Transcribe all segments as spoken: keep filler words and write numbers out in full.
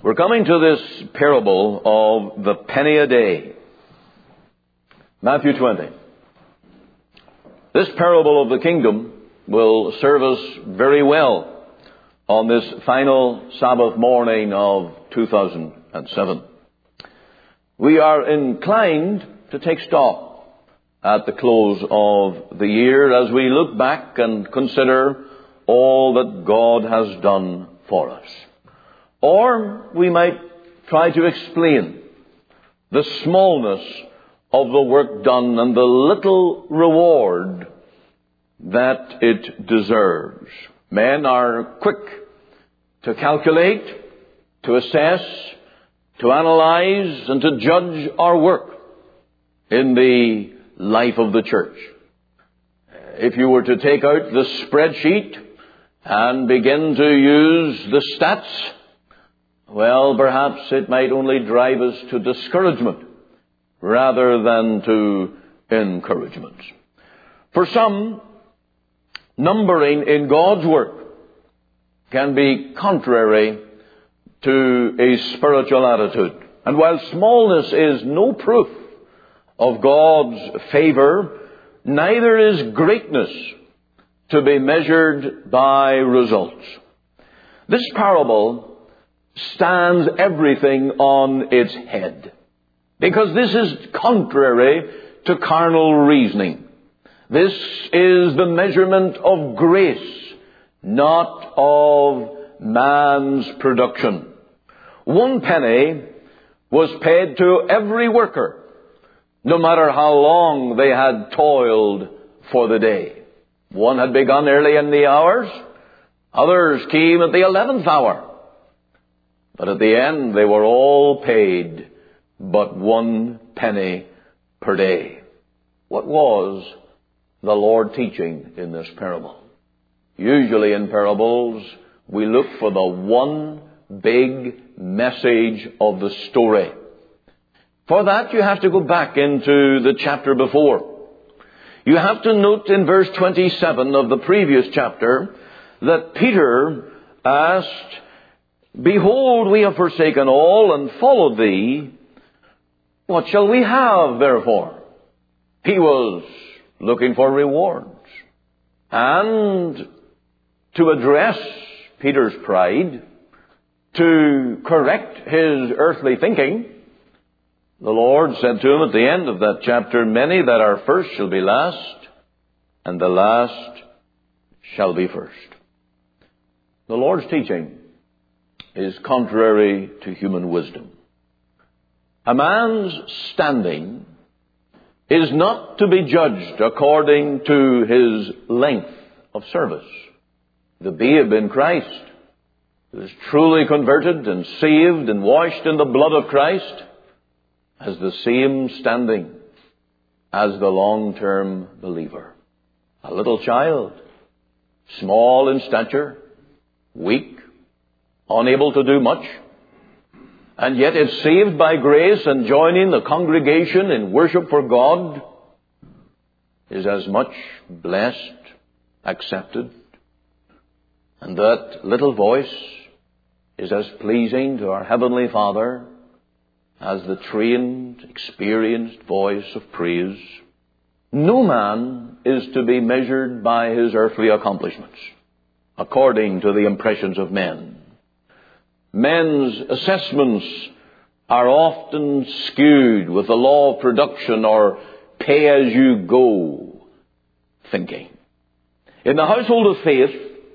We're coming to this parable of the penny a day. Matthew twenty. This parable of the kingdom will serve us very well on this final Sabbath morning of two thousand seven. We are inclined to take stock at the close of the year as we look back and consider all that God has done for us. Or we might try to explain the smallness of the work done and the little reward that it deserves. Men are quick to calculate, to assess, to analyze, and to judge our work in the life of the church. If you were to take out the spreadsheet and begin to use the stats, well, perhaps it might only drive us to discouragement rather than to encouragement. For some, numbering in God's work can be contrary to a spiritual attitude. And while smallness is no proof of God's favor, neither is greatness to be measured by results. This parable stands everything on its head, because this is contrary to carnal reasoning. This is the measurement of grace, not of man's production. One penny was paid to every worker, no matter how long they had toiled for the day. One had begun early in the hours, others came at the eleventh hour. But at the end, they were all paid but one penny per day. What was the Lord teaching in this parable? Usually in parables, we look for the one big message of the story. For that, you have to go back into the chapter before. You have to note in verse twenty-seven of the previous chapter that Peter asked, "Behold, we have forsaken all and followed thee. What shall we have, therefore?" He was looking for rewards. And to address Peter's pride, to correct his earthly thinking, the Lord said to him at the end of that chapter, "Many that are first shall be last, and the last shall be first." The Lord's teaching is contrary to human wisdom. A man's standing is not to be judged according to his length of service. The babe in Christ, who is truly converted and saved and washed in the blood of Christ, has the same standing as the long-term believer. A little child, small in stature, weak, unable to do much, and yet is saved by grace and joining the congregation in worship for God, is as much blessed, accepted, and that little voice is as pleasing to our Heavenly Father as the trained, experienced voice of praise. No man is to be measured by his earthly accomplishments, according to the impressions of men. Men's assessments are often skewed with the law of production or pay-as-you-go thinking. In the household of faith,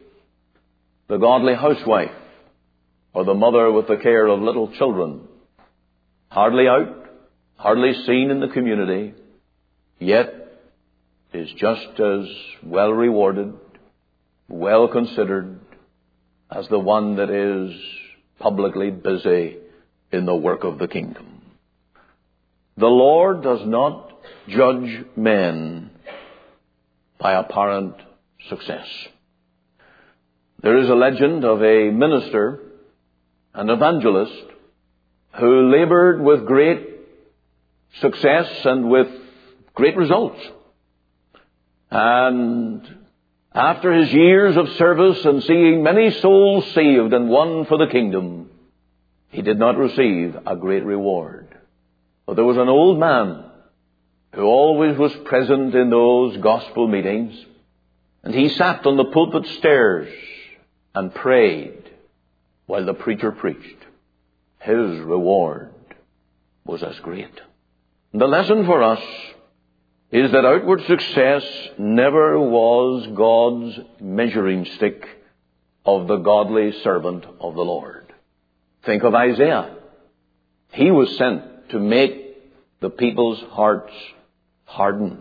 the godly housewife or the mother with the care of little children, hardly out, hardly seen in the community, yet is just as well rewarded, well considered as the one that is publicly busy in the work of the kingdom. The Lord does not judge men by apparent success. There is a legend of a minister, an evangelist, who labored with great success and with great results. And after his years of service and seeing many souls saved and won for the kingdom, he did not receive a great reward. But there was an old man who always was present in those gospel meetings, and he sat on the pulpit stairs and prayed while the preacher preached. His reward was as great. The lesson for us is that outward success never was God's measuring stick of the godly servant of the Lord. Think of Isaiah. He was sent to make the people's hearts hardened.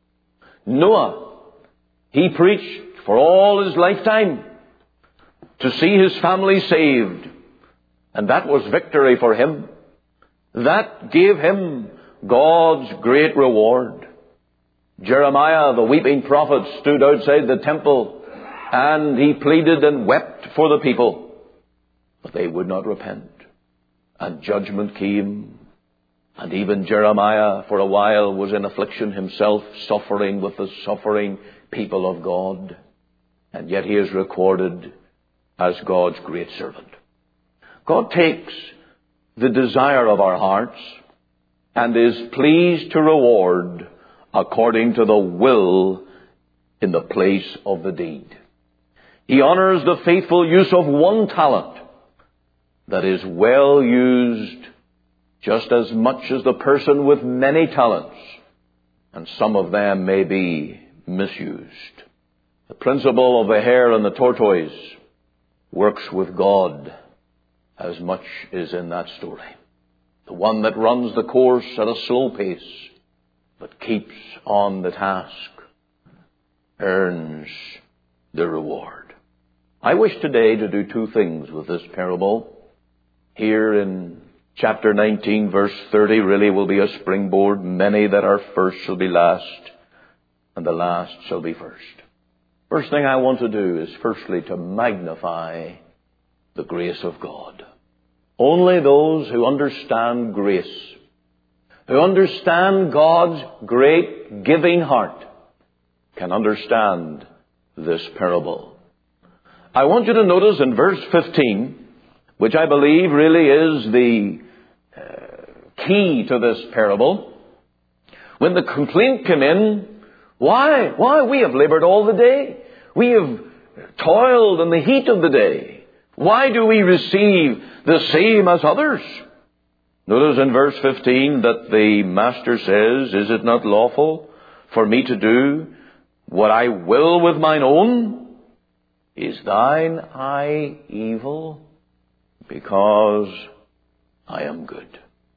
Noah, he preached for all his lifetime to see his family saved. And that was victory for him. That gave him God's great reward. Jeremiah, the weeping prophet, stood outside the temple and he pleaded and wept for the people. But they would not repent. And judgment came. And even Jeremiah, for a while, was in affliction himself, suffering with the suffering people of God. And yet he is recorded as God's great servant. God takes the desire of our hearts and is pleased to reward according to the will in the place of the deed. He honors the faithful use of one talent that is well used just as much as the person with many talents, and some of them may be misused. The principle of the hare and the tortoise works with God as much as in that story. The one that runs the course at a slow pace but keeps on the task earns the reward. I wish today to do two things with this parable. Here in chapter nineteen, verse thirty, really will be a springboard. Many that are first shall be last, and the last shall be first. First thing I want to do is firstly to magnify the grace of God. Only those who understand grace, who understand God's great giving heart, can understand this parable. I want you to notice in verse fifteen, which I believe really is the uh, key to this parable. When the complaint came in, why? Why? We have labored all the day. We have toiled in the heat of the day. Why do we receive the same as others? Notice in verse fifteen that the master says, is it not lawful for me to do what I will with mine own? Is thine eye evil? Because I am good.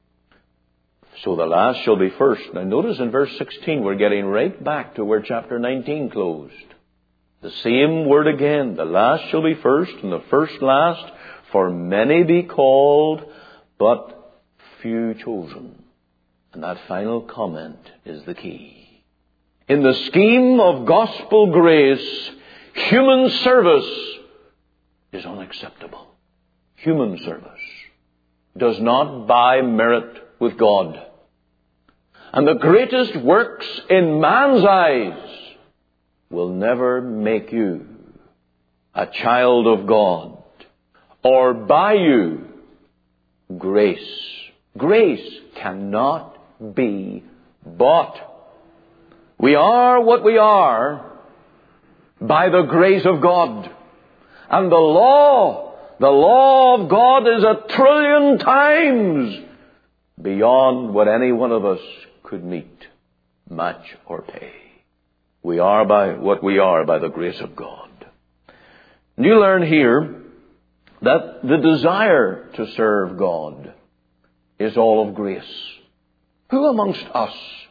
So the last shall be first. Now notice in verse sixteen, we're getting right back to where chapter nineteen closed. The same word again. The last shall be first, and the first last. For many be called, but few chosen. And that final comment is the key. In the scheme of gospel grace, human service is unacceptable. Human service does not buy merit with God. And the greatest works in man's eyes will never make you a child of God or buy you grace. Grace cannot be bought. We are what we are by the grace of God. And the law, the law of God is a trillion times beyond what any one of us could meet, match, or pay. We are by what we are by the grace of God. And you learn here that the desire to serve God is all of grace. Who amongst us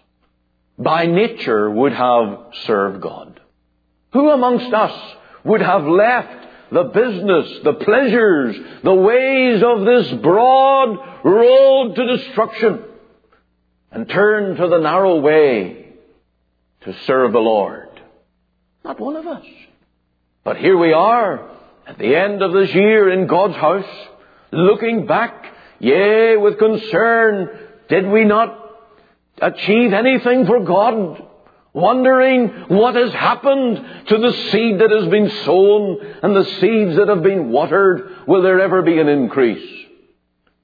by nature would have served God? Who amongst us would have left the business, the pleasures, the ways of this broad road to destruction and turned to the narrow way to serve the Lord? Not one of us. But here we are at the end of this year in God's house, looking back, yea, with concern, did we not achieve anything for God? Wondering what has happened to the seed that has been sown and the seeds that have been watered. Will there ever be an increase?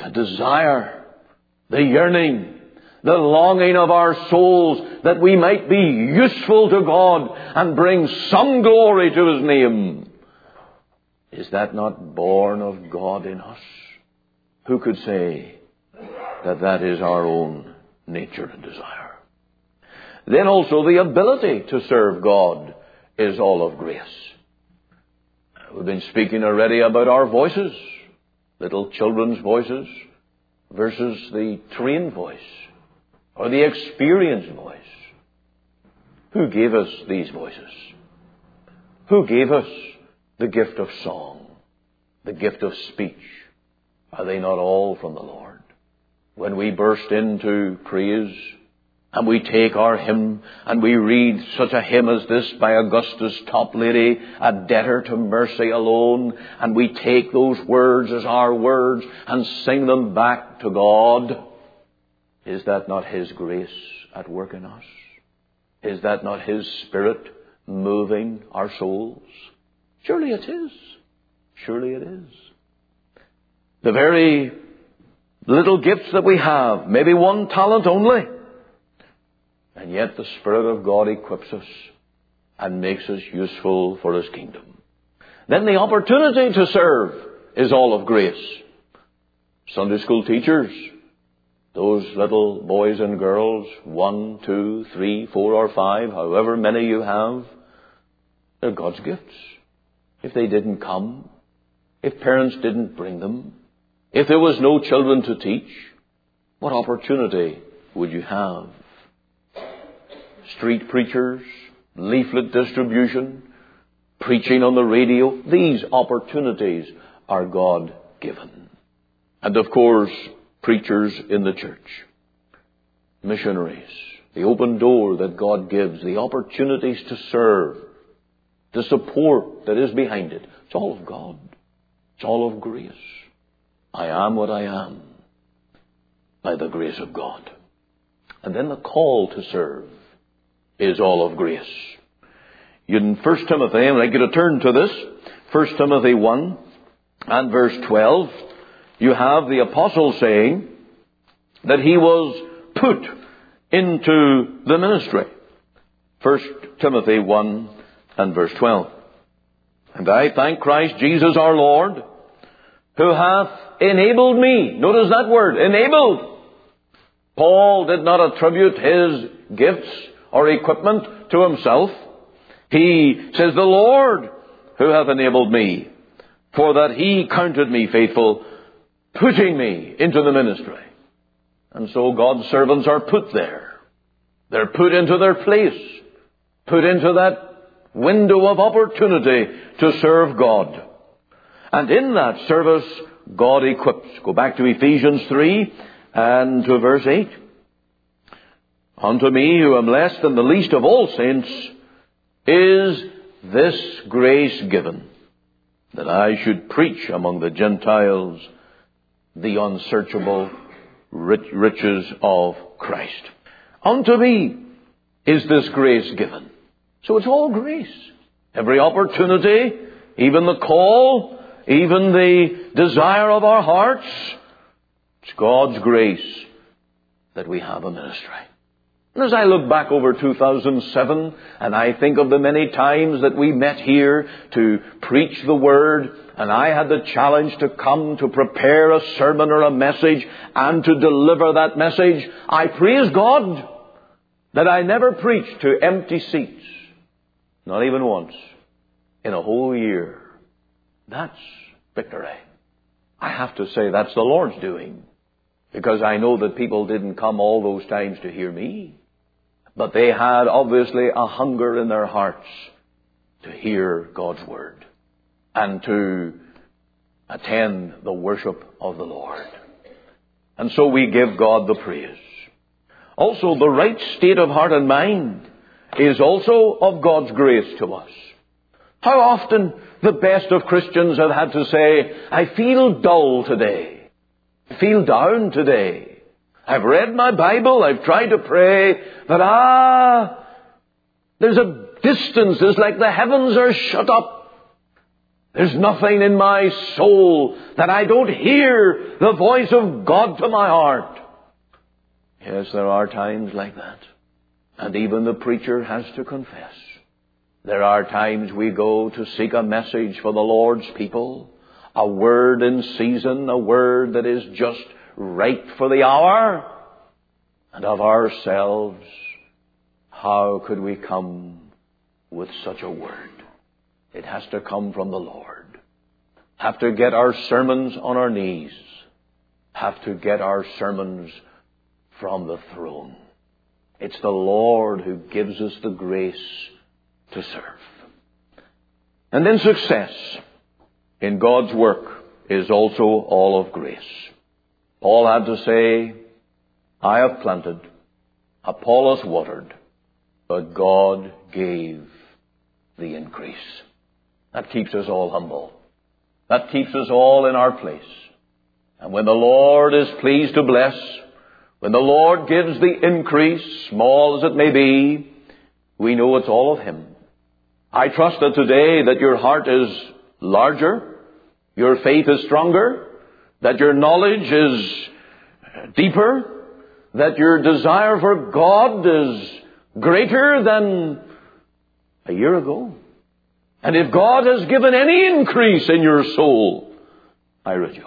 the desire, the yearning, the longing of our souls that we might be useful to God and bring some glory to His name. Is that not born of God in us? Who could say that that is our own nature and desire? Then also the ability to serve God is all of grace. We've been speaking already about our voices, little children's voices versus the trained voice or the experienced voice. Who gave us these voices? Who gave us the gift of song, the gift of speech? Are they not all from the Lord? When we burst into praise and we take our hymn and we read such a hymn as this by Augustus Toplady, a debtor to mercy alone, and we take those words as our words and sing them back to God, is that not His grace at work in us? Is that not His Spirit moving our souls? Surely it is. Surely it is. The very little gifts that we have, maybe one talent only, and yet the Spirit of God equips us and makes us useful for His kingdom. Then the opportunity to serve is all of grace. Sunday school teachers, those little boys and girls, one, two, three, four or five, however many you have, they're God's gifts. If they didn't come, if parents didn't bring them, if there was no children to teach, what opportunity would you have? Street preachers, leaflet distribution, preaching on the radio, these opportunities are God-given. And of course, preachers in the church, missionaries, the open door that God gives, the opportunities to serve, the support that is behind it. It's all of God. It's all of grace. I am what I am by the grace of God. And then the call to serve is all of grace. In First Timothy, and I get to turn to this, First Timothy one and verse twelve, you have the apostle saying that he was put into the ministry. First Timothy one and verse twelve. And I thank Christ Jesus our Lord, who hath enabled me. Notice that word, enabled. Paul did not attribute his gifts or equipment to himself. He says, the Lord who hath enabled me, for that He counted me faithful, putting me into the ministry. And so God's servants are put there. They're put into their place, put into that window of opportunity to serve God. And in that service, God equips. Go back to Ephesians three and to verse eight. Unto me, who am less than the least of all saints, is this grace given, that I should preach among the Gentiles the unsearchable riches of Christ. Unto me is this grace given. So it's all grace. Every opportunity, even the call, even the desire of our hearts, it's God's grace that we have a ministry. And as I look back over two thousand seven, and I think of the many times that we met here to preach the Word, and I had the challenge to come to prepare a sermon or a message and to deliver that message, I praise God that I never preached to empty seats. Not even once in a whole year. That's victory. I have to say that's the Lord's doing, because I know that people didn't come all those times to hear me. But they had obviously a hunger in their hearts to hear God's Word and to attend the worship of the Lord. And so we give God the praise. Also, the right state of heart and mind is also of God's grace to us. How often the best of Christians have had to say, I feel dull today. I feel down today. I've read my Bible, I've tried to pray, but ah, there's a distance, it's like the heavens are shut up. There's nothing in my soul that I don't hear the voice of God to my heart. Yes, there are times like that. And even the preacher has to confess. There are times we go to seek a message for the Lord's people, a word in season, a word that is just right for the hour. And of ourselves, how could we come with such a word? It has to come from the Lord. Have to get our sermons on our knees. Have to get our sermons from the throne. It's the Lord who gives us the grace to serve. And then success in God's work is also all of grace. Paul had to say, I have planted, Apollos watered, but God gave the increase. That keeps us all humble. That keeps us all in our place. And when the Lord is pleased to bless, when the Lord gives the increase, small as it may be, we know it's all of Him. I trust that today that your heart is larger, your faith is stronger, that your knowledge is deeper, that your desire for God is greater than a year ago. And if God has given any increase in your soul, I rejoice.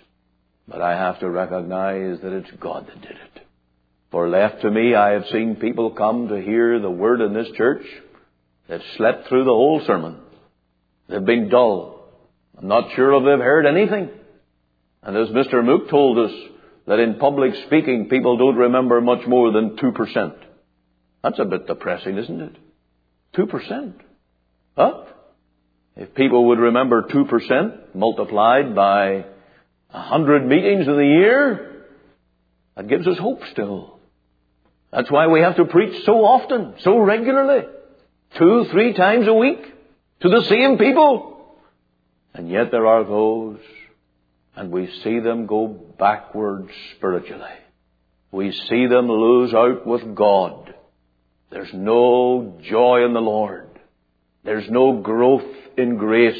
But I have to recognize that it's God that did it. For left to me, I have seen people come to hear the word in this church that slept through the whole sermon. They've been dull. I'm not sure if they've heard anything. And as Mister Mook told us, that in public speaking, people don't remember much more than two percent. That's a bit depressing, isn't it? two percent. Huh? If people would remember two percent multiplied by a hundred meetings in the year, that gives us hope still. That's why we have to preach so often, so regularly. Two, three times a week to the same people. And yet there are those, and we see them go backwards spiritually. We see them lose out with God. There's no joy in the Lord. There's no growth in grace.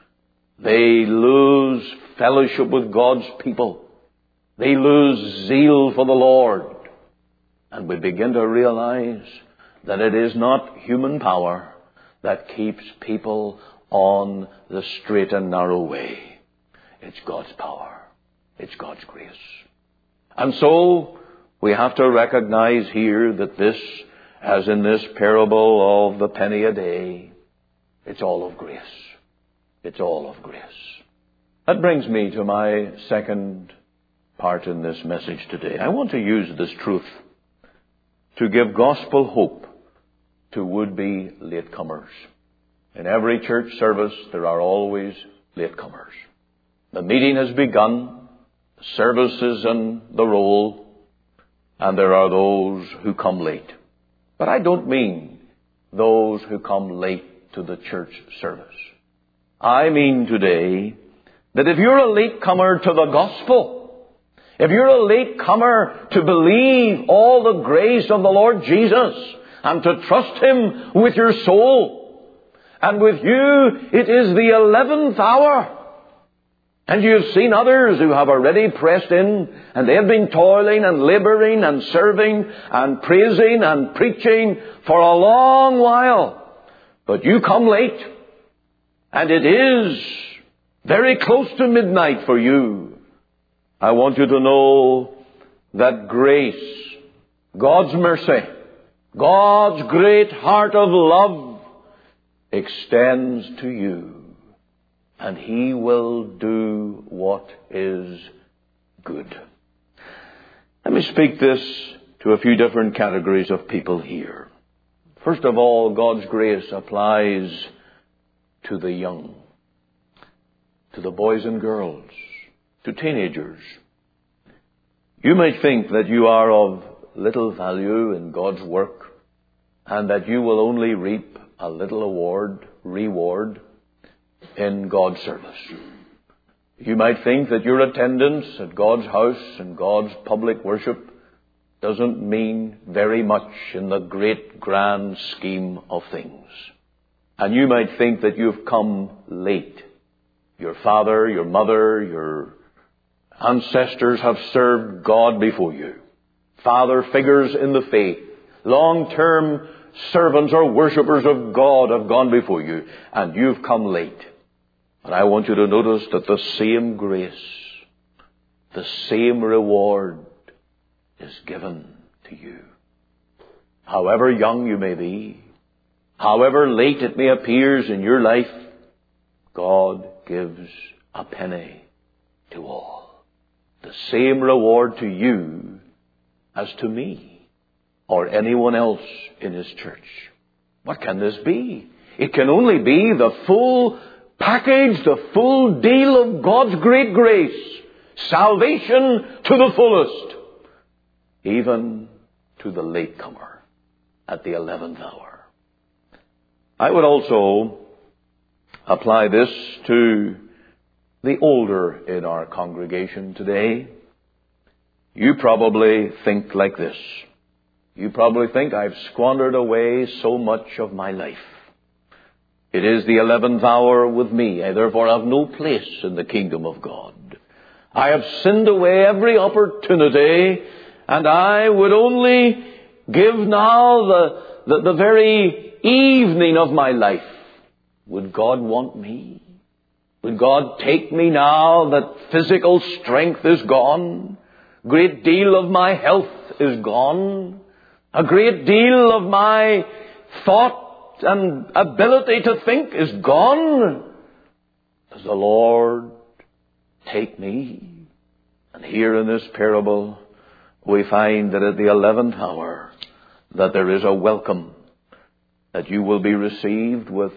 They lose fellowship with God's people. They lose zeal for the Lord. And we begin to realize that it is not human power that keeps people on the straight and narrow way. It's God's power. It's God's grace. And so we have to recognize here that this, as in this parable of the penny a day, it's all of grace. It's all of grace. That brings me to my second part in this message today. I want to use this truth to give gospel hope to would-be latecomers. In every church service, there are always latecomers. The meeting has begun, the service is in the roll, and there are those who come late. But I don't mean those who come late to the church service. I mean today that if you're a latecomer to the gospel, if you're a latecomer to believe all the grace of the Lord Jesus and to trust Him with your soul, and with you it is the eleventh hour, and you've seen others who have already pressed in, and they have been toiling and laboring and serving and praising and preaching for a long while, but you come late, and it is very close to midnight for you. I want you to know that grace, God's mercy, God's great heart of love extends to you, and He will do what is good. Let me speak this to a few different categories of people here. First of all, God's grace applies to the young, to the boys and girls, to teenagers. You may think that you are of little value in God's work and that you will only reap a little award, reward in God's service. You might think that your attendance at God's house and God's public worship doesn't mean very much in the great grand scheme of things. And you might think that you've come late Your father, your mother, your ancestors have served God before you. Father figures in the faith, long-term servants or worshippers of God have gone before you, and you've come late. And I want you to notice that the same grace, the same reward is given to you. However young you may be, however late it may appear in your life, God gives a penny to all. The same reward to you as to me or anyone else in His church. What can this be? It can only be the full package, the full deal of God's great grace. Salvation to the fullest, even to the latecomer at the eleventh hour. I would also apply this to the older in our congregation today. You probably think like this. You probably think, I've squandered away so much of my life. It is the eleventh hour with me. I therefore have no place in the kingdom of God. I have sinned away every opportunity, and I would only give now the, the, the very evening of my life. Would God want me? Would God take me now that physical strength is gone? A great deal of my health is gone. A great deal of my thought and ability to think is gone. Does the Lord take me? And here in this parable, we find that at the eleventh hour, that there is a welcome, that you will be received with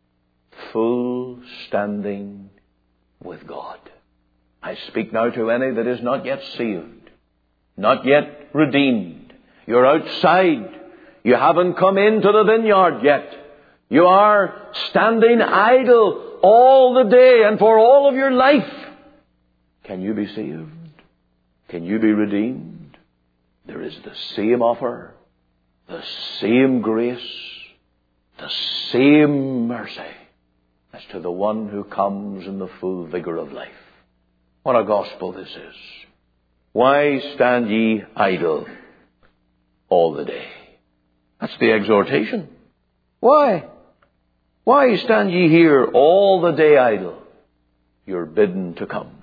full standing with God. I speak now to any that is not yet saved, not yet redeemed. You're outside. You haven't come into the vineyard yet. You are standing idle all the day and for all of your life. Can you be saved? Can you be redeemed? There is the same offer, the same grace, the same mercy as to the one who comes in the full vigor of life. What a gospel this is. Why stand ye idle all the day? That's the exhortation. Why? Why stand ye here all the day idle? You're bidden to come.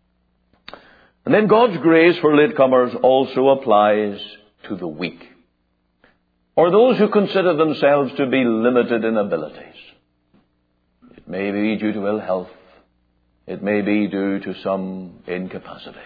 And then God's grace for latecomers also applies to the weak, or those who consider themselves to be limited in abilities. It may be due to ill health. It may be due to some incapacity.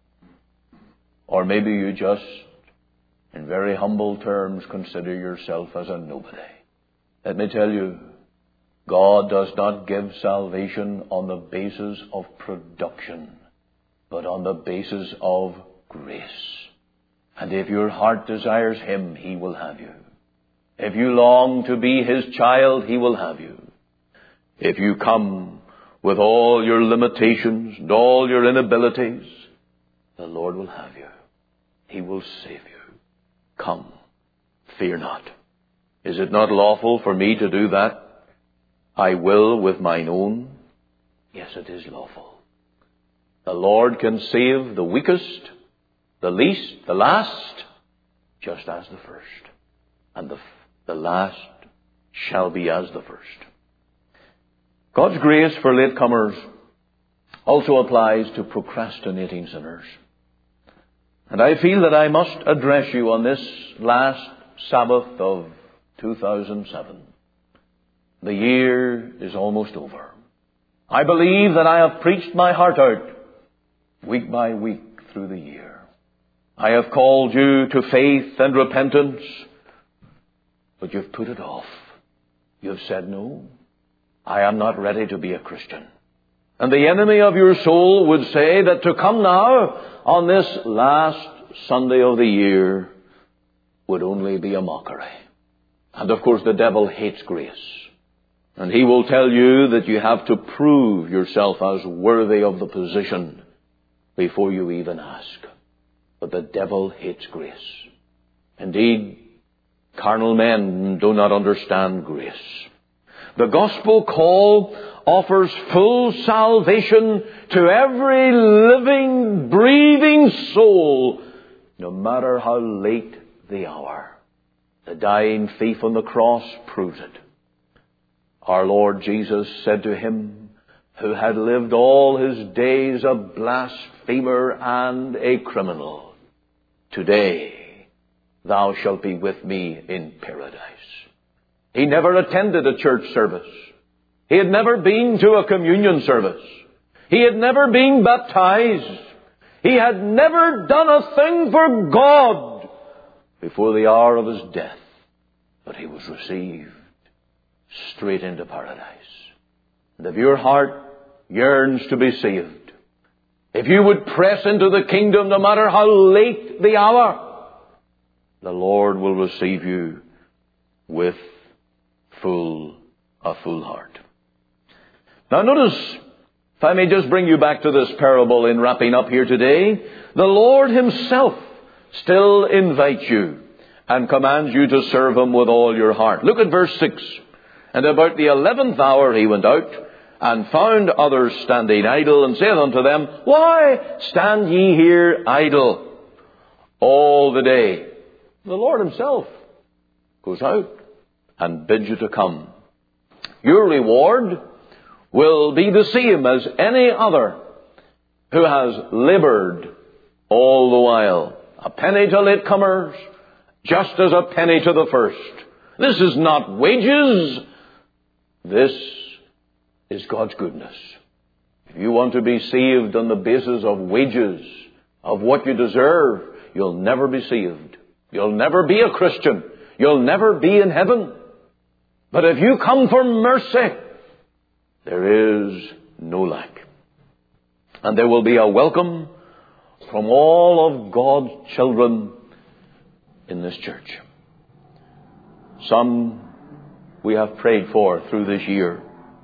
Or maybe you just, in very humble terms, consider yourself as a nobody. Let me tell you, God does not give salvation on the basis of production, but on the basis of grace. And if your heart desires Him, He will have you. If you long to be His child, He will have you. If you come with all your limitations and all your inabilities, the Lord will have you. He will save you. Come, fear not. Is it not lawful for me to do that? I will with mine own. Yes, it is lawful. The Lord can save the weakest, the least, the last, just as the first. And the, the last shall be as the first. God's grace for latecomers also applies to procrastinating sinners. And I feel that I must address you on this last Sabbath of two thousand seven. The year is almost over. I believe that I have preached my heart out week by week through the year. I have called you to faith and repentance, but you've put it off. You've said, no, I am not ready to be a Christian. And the enemy of your soul would say that to come now on this last Sunday of the year would only be a mockery. And of course the devil hates grace. And he will tell you that you have to prove yourself as worthy of the position before you even ask. But the devil hates grace. Indeed, carnal men do not understand grace. The gospel call offers full salvation to every living, breathing soul, no matter how late the hour. The dying thief on the cross proves it. Our Lord Jesus said to him, who had lived all his days a blasphemer and a criminal, today thou shalt be with me in paradise. He never attended a church service. He had never been to a communion service. He had never been baptized. He had never done a thing for God before the hour of his death. But he was received straight into paradise. And if your heart yearns to be saved, if you would press into the kingdom no matter how late the hour, the Lord will receive you with full, a full heart. Now notice, if I may just bring you back to this parable in wrapping up here today, the Lord himself still invites you and commands you to serve him with all your heart. Look at verse six. And about the eleventh hour he went out, and found others standing idle, and saith unto them, why stand ye here idle all the day? The Lord himself goes out and bids you to come. Your reward will be the same as any other who has laboured all the while. A penny to latecomers, just as a penny to the first. This is not wages. This is God's goodness. If you want to be saved on the basis of wages, of what you deserve, you'll never be saved. You'll never be a Christian. You'll never be in heaven. But if you come for mercy, there is no lack. And there will be a welcome from all of God's children in this church. Some we have prayed for through this year.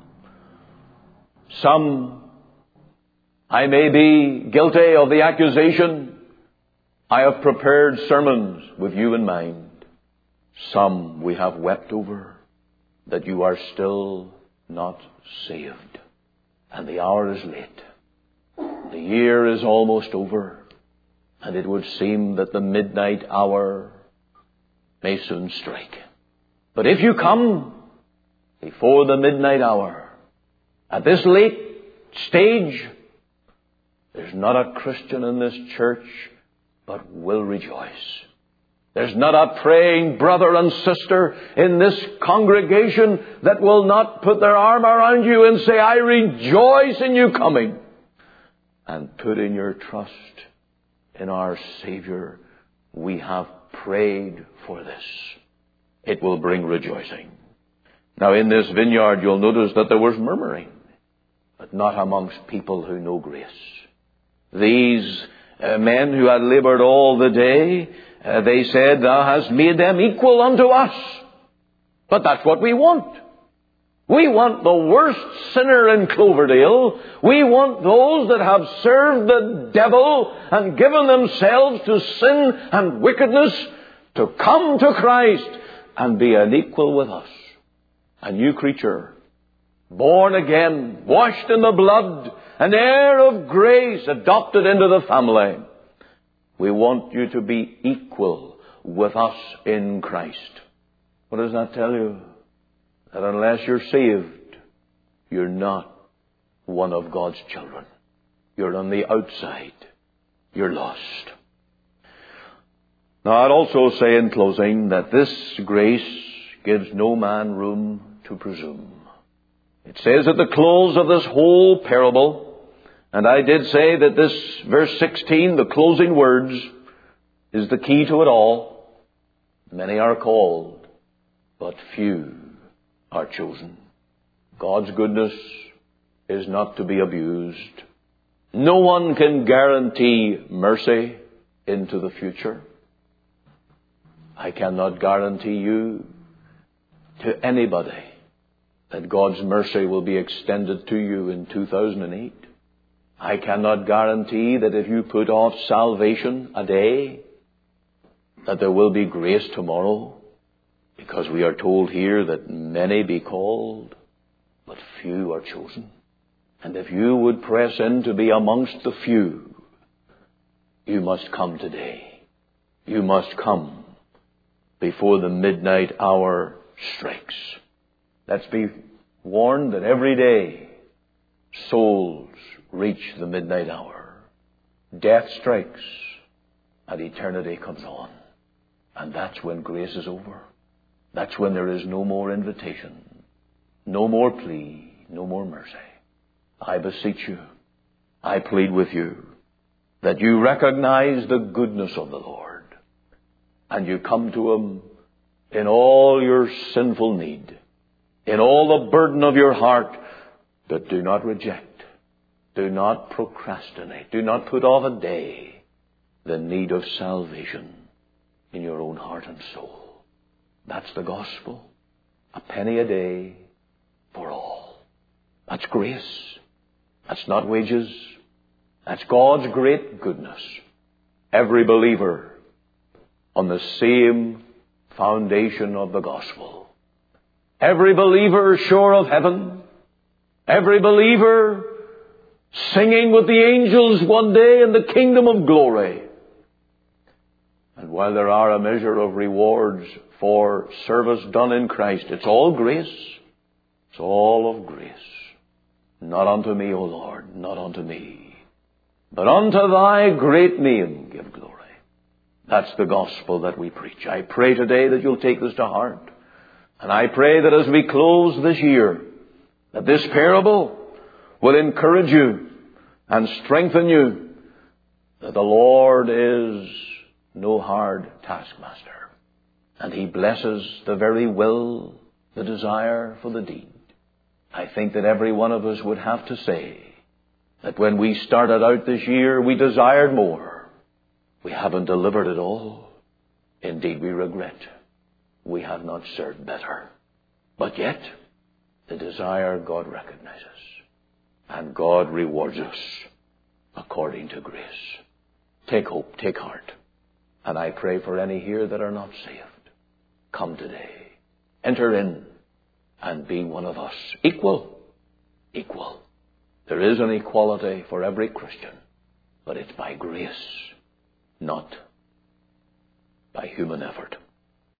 Some, I may be guilty of the accusation, I have prepared sermons with you in mind. Some we have wept over, that you are still not saved. And the hour is late. The year is almost over. And it would seem that the midnight hour may soon strike. But if you come before the midnight hour, at this late stage, there's not a Christian in this church but will rejoice. There's not a praying brother and sister in this congregation that will not put their arm around you and say, I rejoice in you coming. And put in your trust in our Savior. We have prayed for this. It will bring rejoicing. Now in this vineyard you'll notice that there was murmuring, but not amongst people who know grace. These uh, men who had laboured all the day, uh, they said, thou hast made them equal unto us. But that's what we want. We want the worst sinner in Cloverdale. We want those that have served the devil and given themselves to sin and wickedness to come to Christ and be an equal with us. A new creature, born again, washed in the blood, an heir of grace, adopted into the family. We want you to be equal with us in Christ. What does that tell you? That unless you're saved, you're not one of God's children. You're on the outside. You're lost. Now, I'd also say in closing that this grace gives no man room to presume. It says at the close of this whole parable, and I did say that this verse sixteen, the closing words, is the key to it all. Many are called, but few are chosen. God's goodness is not to be abused. No one can guarantee mercy into the future. I cannot guarantee you to anybody that God's mercy will be extended to you in two thousand eight. I cannot guarantee that if you put off salvation a day, that there will be grace tomorrow, because we are told here that many be called, but few are chosen. And if you would press in to be amongst the few, you must come today. You must come before the midnight hour strikes. Let's be warned that every day souls reach the midnight hour. Death strikes and eternity comes on. And that's when grace is over. That's when there is no more invitation, no more plea, no more mercy. I beseech you, I plead with you, that you recognize the goodness of the Lord and you come to Him in all your sinful need, in all the burden of your heart, but do not reject, do not procrastinate, do not put off a day the need of salvation in your own heart and soul. That's the gospel. A penny a day for all. That's grace. That's not wages. That's God's great goodness. Every believer on the same foundation of the gospel. Every believer sure of heaven. Every believer singing with the angels one day in the kingdom of glory. And while there are a measure of rewards for service done in Christ, it's all grace. It's all of grace. Not unto me, O Lord, not unto me, but unto thy great name give glory. That's the gospel that we preach. I pray today that you'll take this to heart. And I pray that as we close this year, that this parable will encourage you and strengthen you that the Lord is no hard taskmaster. And He blesses the very will, the desire for the deed. I think that every one of us would have to say that when we started out this year, we desired more. We haven't delivered it all. Indeed, we regret we have not served better. But yet, the desire God recognizes. And God rewards us according to grace. Take hope, take heart. And I pray for any here that are not saved. Come today. Enter in and be one of us. Equal. Equal. There is an equality for every Christian. But it's by grace, not by human effort.